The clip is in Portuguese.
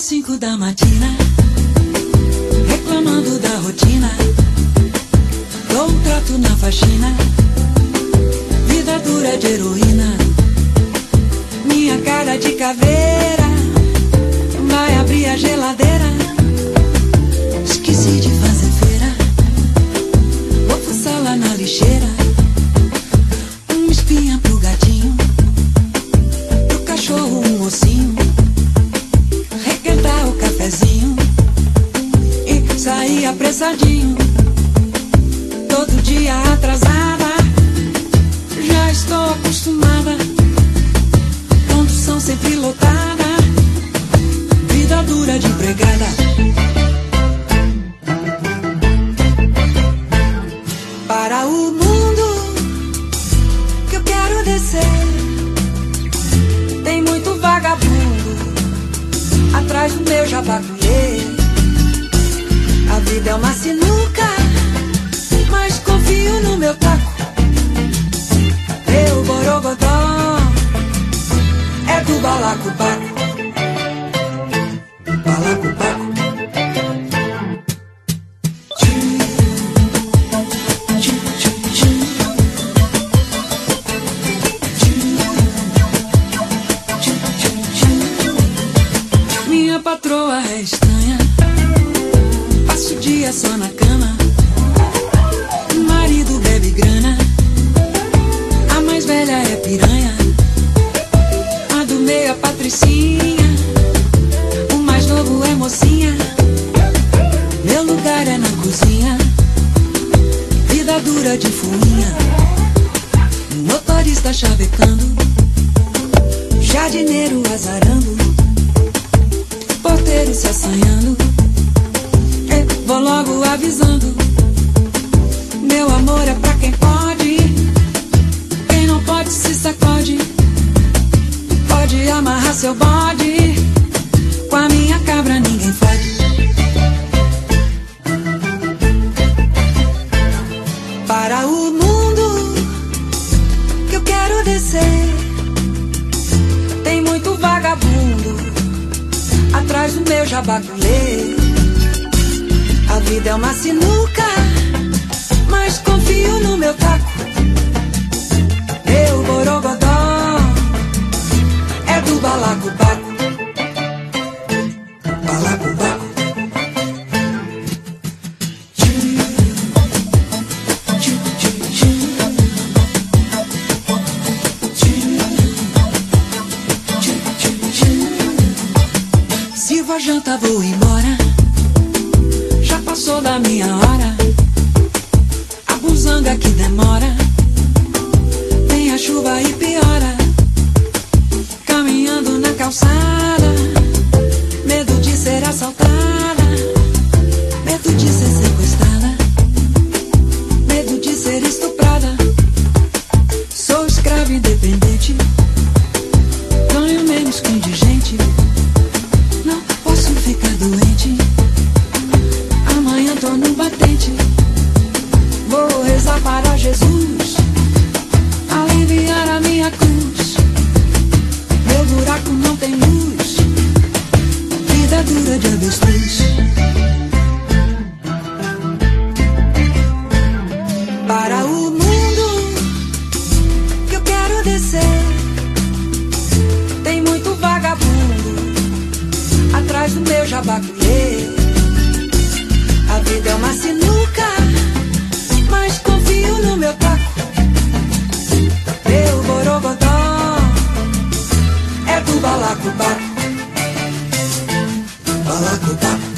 5 da matina, reclamando da rotina. Dou um trato na faxina, vida dura de heroína. Minha cara de caveira vai abrir a geladeira. Esqueci de fazer feira, vou fuçar lá na lixeira. Uma espinha pro gatinho, pro cachorro um ossinho. Requentar o cafezinho e sair apressadinho. Todo dia atrasada, já estou acostumada. Condução sempre lotada, vida dura de empregada. Para o mundo que eu quero descer, tem muito vagabundo atrás do meu jabaculê. A vida é uma sinuca, mas confio no meu taco. Meu borogodó é do balacobaco. Balacobaco. Minha patroa é estranha, passo o dia só na cama. O marido bebe grana, a mais velha é piranha, a do meio é patricinha, o mais novo é mocinha. Meu lugar é na cozinha, vida dura de fuinha. Motorista chavecando, jardineiro azarando, porteiro se assanhando. Eu vou logo avisando, meu amor é pra quem pode, quem não pode se sacode. Pode amarrar seu bode, com a minha cabra ninguém fode. Para o mundo que eu quero descer, tem muito vagabundo atrás do meu jabaculê. A vida é uma sinuca, mas confio no meu taco. Meu borogodó é do balacobaco. Balacobaco. Sirvo a janta, vou embora, já passou da minha hora. A buzanga que demora, vem a chuva e piora. Caminhando na calçada, medo de ser assaltada, medo de ser sequestrada, medo de ser estuprada. Sou escravo independente, ganho menos que indigente. Não posso ficar doente, amanhã tô no batente. Vou rezar para Jesus aliviar a minha cruz. Meu buraco não tem luz, vida dura de avestruz. Para o mundo que eu quero descer, tem muito vagabundo atrás do meu jabaculê. A vida é uma sinuca, mas confio no meu taco. Meu borogodó é do balacobaco. Balacobaco.